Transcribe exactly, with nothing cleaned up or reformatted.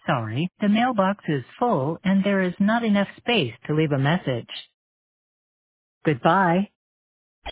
Sorry, the mailbox is full and there is not enough space to leave a message. Goodbye.